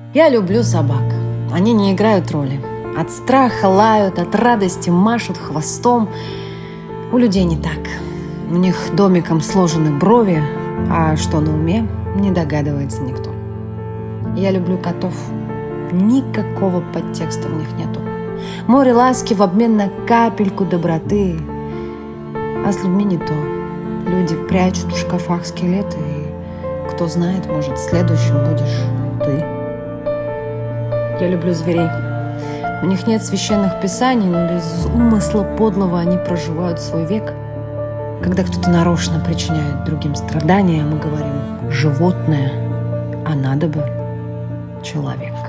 Я люблю собак. Они не играют роли. От страха лают, от радости машут хвостом. У людей не так. У них домиком сложены брови, а что на уме, не догадывается никто. Я люблю котов. Никакого подтекста в них нету. Море ласки в обмен на капельку доброты. А с людьми не то. Люди прячут в шкафах скелеты, и кто знает, может, следующим будешь ты. Я люблю зверей. У них нет священных писаний, но без умысла подлого они проживают свой век. Когда кто-то нарочно причиняет другим страдания, мы говорим «животное», а надо бы «человек».